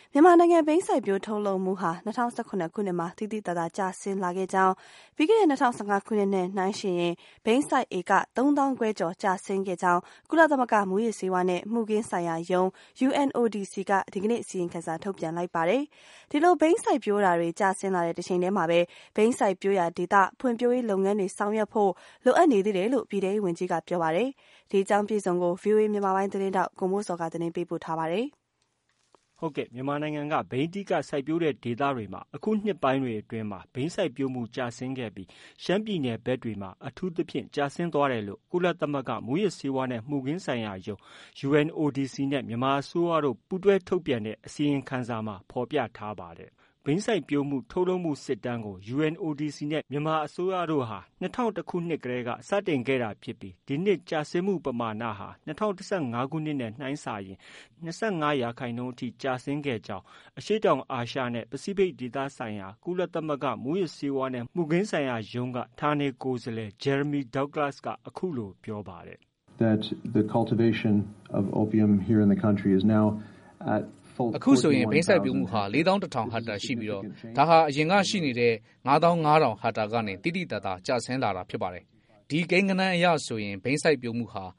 မြန်မာနိုင်ငံဘိန်းစိုက်ပျိုးထုတ်လုပ်မှုဟာ2019ခုနှစ်မှာသိသိသာသာကျဆင်းလာခဲ့ကြောင်းပြီးခဲ့တဲ့2015ခုနှစ်နဲ့နှိုင်းယှဉ်ရင်ဘိန်းစိုက်ဧက3,000 ကျော်ကျဆင်းခဲ့ကြောင်းကုလသမဂ္ဂမူးယစ်ဆေးဝါးနဲ့မှုခင်းဆိုင်ရာရုံး UNODC ကဒီကနေ့အစီရင်ခံစာထုတ်ပြန်လိုက်ပါတယ်။ဒီလိုဘိန်းစိုက်ပျိုးတာတွေကျဆင်းလာတဲ့တစ်ချိန်တည်းမှာပဲဘိန်းစိုက်ပျိုးရာဒေသဖွံ့ဖြိုးရေးလုပ်ငန်းတွေဆောင်ရွက်ဖို့လိုအပ်နေသေးတယ်လို့ပြည်ထောင်စုဝန်ကြီးကပြောပါတယ်။ဒီအကြောင်းပြည်စုံကို VOA မြန်မာပိုင်းသတင်းတောက်ကိုမိုးစောကသတင်းပေးပို့ထားပါတယ်။ဟုတ်ကဲ့မြန်မာနိုင်ငံကဘိန်းတိကစိုက်ပျိုးတဲ့ဒေသတွေမှာအခုနှစ်ပိုင်းတွေအတွင်းမှာဘိန်းစိုက်ပျိုးမှုကျဆင်းခဲ့ပြီးရှမ်းပြည်နယ်ဘက်တွေမှာအထူးသဖြင့်ကျဆင်းသွားတယ်လို့ကုလသမဂ္ဂမူးယစ်ဆေးဝါးနဲ့မှုခင်းဆိုင်ရာရုံး UNODC နဲ့မြန်မာအစိုးရတို့ပူးတွဲထုတ်ပြန်တဲ့အစီရင်ခံစာမှာဖော်ပြထားပါတယ်။ဘိန်းစိုက်ပျိုးမှုထုတ်လုပ်မှုစစ်တမ်းကို UNODC နဲ့မြန်မာအစိုးရတို့ဟာ2001ခုနှစ်ကတည်းကစတင်ခဲ့တာဖြစ်ပြီးဒီနှစ်ကျဆင်းမှုပမာဏဟာ2015ခုနှစ်နဲ့နှိုင်းစာရင်25%အထိကျဆင်းခဲ့ကြောင်းအရှေ့တောင်အာရှနဲ့ပစိဖိတ်ဒေသဆိုင်ရာကုလသမဂ္ဂမူးယစ်ဆေးဝါးနဲ့မှုခင်းဆိုင်ရာရုံးကဌာနေကိုယ်စားလှယ် Jeremy Douglas ကအခုလိုပြောပါတယ်။ That the cultivation of opium here in the country is now at အခုဆိုရင်ဘိန်းစိုက်ပျိုးမှုဟာ41,000 ဟက်တာရှိပြီးတော့ဒါဟာအရင်ကရှိနေတဲ့55,000 ဟက်တာကနေတိတိတတ်တာကျဆင်းလာတာဖြစ်ပါတယ်။ဒီကိန်းဂဏန်းအရဆိုရင်ဘိန်းစိုက်ပျိုးမှုဟာ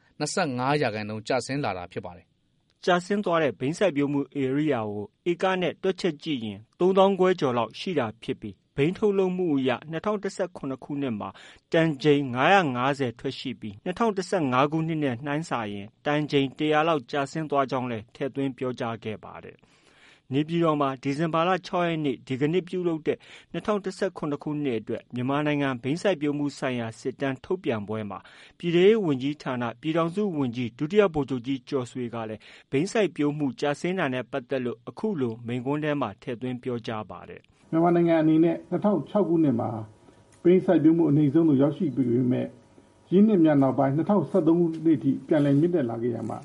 25%ကျဆင်းလာတာဖြစ်ပါတယ်။ကျဆင်းသွားတဲ့ဘိန်းစိုက်ပျိုးမှုဧရိယာကိုဧကနဲ့တွက်ချက်ကြည့်ရင်3,500 ကျော်လောက်ရှိတာဖြစ်ပြီးဘိန်းထုတ်လုပ်မှုအရ2019ခုနှစ်မှာတန်ချိန်950ထွက်ရှိပြီး2015ခုနှစ်နဲ့နှိုင်းစာရင်တန်ချိန်100လောက်ကျဆင်းသွားကြောင်းလည်းထည့်သွင်းပြောကြားခဲ့ပါတယ်။နေပြည်တော်မှာဒီဇင်ဘာလ6ရက်နေ့ဒီကနေ့ပြုလုပ်တဲ့2019ခုနှစ်အတွက်မြန်မာနိုင်ငံဘိန်းစိုက်ပျိုးမှုဆိုင်ရာစစ်တမ်းထုတ်ပြန်ပွဲမှာပြည်ထောင်စုဝန်ကြီးဌာနပြည်ထောင်စုဝန်ကြီးဒုတိယဗိုလ်ချုပ်ကြီးကျော်ဆွေကလည်းဘိန်းစိုက်ပျိုးမှုကျဆင်းတာနဲ့ပတ်သက်လို့အခုလိုမိန့်ခွန်းထဲမှာထည့်သွင်းပြောကြားပါတယ်။မြန်မာနိုင်ငံအနေနဲ့2006ခုနှစ်မှာဘိန်းစိုက်ပျိုးမှုအနည်းဆုံးသို့ရောက်ရှိပေမဲ့ရင်းနှစ်များနောက်ပိုင်း2013ခုနှစ်ထိပြန်လည်မြင့်တက်လာခဲ့ရမှာ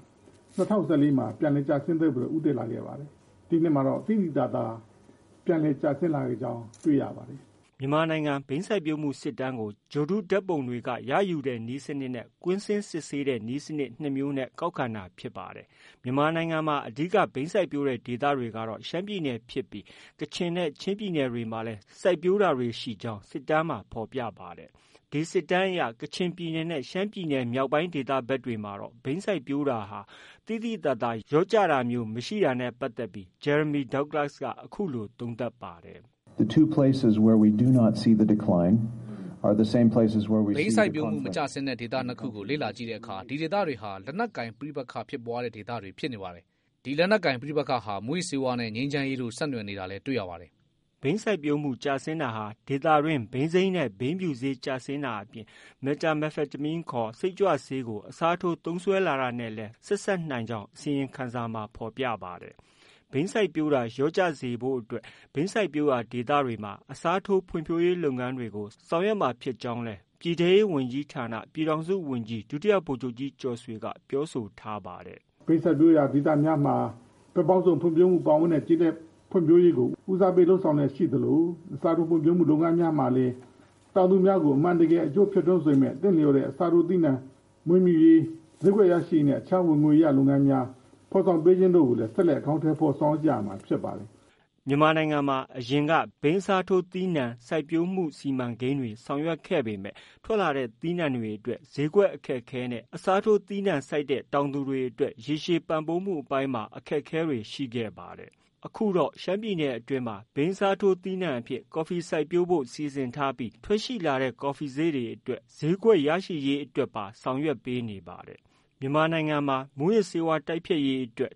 2014မှာပြန်လည်ကျဆင်းသက်ပြီးဦးတည်လာခဲ့ပါတယ်။ဒီနှစ်မှာတော့သိသိသာသာပြန်လည်ကျဆင်းလာခဲ့ကြောင်းတွေ့ရပါတယ်။မြန်မာနိုင်ငံဘိန်းစိုက်ပျိုးမှုစစ်တမ်းကိုဂြိုလ်တုဓာတ်ပုံတွေကရယူတဲ့နည်းစနစ်နဲ့ကွင်းဆင်းစစ်ဆေးတဲ့နည်းစနစ်2မျိုးနဲ့ကောက်ခံတာဖြစ်ပါတယ်။မြန်မာနိုင်ငံမှာအဓိကဘိန်းစိုက်ပျိုးတဲ့ဒေသတွေကတော့ရှမ်းပြည်နယ်ဖြစ်ပြီးကချင်နဲ့ချင်းပြည်နယ်တွေမှာလည်းစိုက်ပျိုးတာတွေရှိကြောင်းစစ်တမ်းမှာဖော်ပြပါတယ်။ဒီစစ်တမ်းအရကချင်ပြည်နယ်နဲ့ရှမ်းပြည်နယ်မြောက်ပိုင်းဒေသဘက်တွေမှာတော့ဘိန်းစိုက်ပျိုးတာဟာတိတိတတ်တာရော့ကျတာမျိုးမရှိတာနဲ့ပတ်သက်ပြီး Jeremy Douglas ကအခုလိုသုံးသပ်ပါတယ်။ The two places where we do not see the decline are the same places where we see the conflict. ဘိန်းစိုက်ပျိုးမှုမကျဆင်းတဲ့ဒေသနှစ်ခုကိုလေ့လာကြည့်တဲ့အခါဒီဒေသတွေဟာလက်နက်ကင်ပြိပက္ခဖြစ်ပွားတဲ့ဒေသတွေဖြစ်နေပါတယ်။ဒီလက်နက်ကင်ပြိပက္ခဟာမူးယစ်ဆေးဝါးနဲ့ငြိမ်းချမ်းရေးတို့ဆက်နွယ်နေတာလည်းတွေ့ရပါတယ်။ဘိန်းစိုက်ပျိုးမှုကျဆင်းတာဟာဒေသတွင်းဘိန်းစိမ်းနဲ့ဘိန်းဖြူဆေးကျဆင်းတာအပြင်မက်တာမက်ဖက်တမင်းခေါ်စိတ်ကြွဆေးကိုအစားထိုးသုံးစွဲလာတာနဲ့လည်းဆက်စပ်နိုင်ကြောင်းအစီရင်ခံစာမှာဖော်ပြပါတယ်။ဘိန်းစိုက်ပျိုးတာရော့ကျစေဖို့အတွက်ဘိန်းစိုက်ပျိုးရာဒေသတွေမှာအစားထိုးဖွံ့ဖြိုးရေးလုပ်ငန်းတွေကိုဆောင်ရွက်မှာဖြစ်ကြောင်းလည်းပြည်ထောင်စုဝန်ကြီးဌာနပြည်ထောင်စုဝန်ကြီးဒုတိယဗိုလ်ချုပ်ကြီးကျော်ဆွေကပြောဆိုထားပါတယ်။ဘိန်းစိုက်ပျိုးရာဒေသများမှာဘက်ပေါင်းစုံဖွံ့ဖြိုးမှုပါဝင်တဲ့ကျေးလက်ဖွံ့ဖြိုးရေးကိုဦးစားပေးလှုပ်ဆောင်နေရှိသလိုအစားထိုးဖွံ့ဖြိုးမှုလုပ်ငန်းများမှာလည်းတောင်သူများကိုအမှန်တကယ်အကျိုးဖြစ်ထွန်းစေမဲ့တင့်လျော်တဲ့အစားထိုးသီးနှံမွေးမြူရေးဈေးကွက်ရရှိတဲ့အခြားဝင်ငွေရလုပ်ငန်းများဖော်ဆောင်ပေးခြင်းတို့ကိုလည်းဆက်လက်အကောင့်ထဲပေါ်ဆောင်ကြရမှာဖြစ်ပါတယ်။မြန်မာနိုင်ငံမှာအရင်ကဘိန်းစားထိုးသီးနှံစိုက်ပျိုးမှုစီမံကိန်းတွေဆောင်ရွက်ခဲ့ပေမဲ့ထွက်လာတဲ့သီးနှံတွေအတွက်ဈေးကွက်အခက်အခဲနဲ့အစားထိုးသီးနှံစိုက်တဲ့တောင်သူတွေအတွက်ရေရှည်ပံ့ပိုးမှုအပိုင်းမှာအခက်အခဲတွေရှိခဲ့ပါတယ်။အခုတော့ရှမ်းပြည်နယ်အတွင်းမှာဘိန်းစားထိုးသီးနှံအဖြစ်ကော်ဖီစိုက်ပျိုးဖို့စီစဉ်ထားပြီးထွက်ရှိလာတဲ့ကော်ဖီဈေးတွေအတွက်ဈေးကွက်ရရှိရေးအတွက်ပါဆောင်ရွက်ပေးနေပါတယ်။မြန်မာနိုင်ငံမှာမူးယစ်ဆေးဝါးတိုက်ဖျက်ရေးအတွက်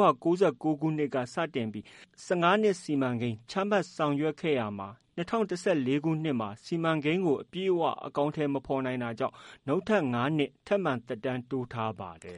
1996ခုနှစ်ကစတင်ပြီး15နှစ်စီမံကိန်းချမှတ်ဆောင်ရွက်ခဲ့ရမှာ2014ခုနှစ်မှာစီမံကိန်းကိုအပြည့်အဝအကောင့်ထဲမဖော်နိုင်တာကြောင့်နောက်ထပ်9နှစ်ထပ်မံသက်တမ်းတိုးထားပါတယ်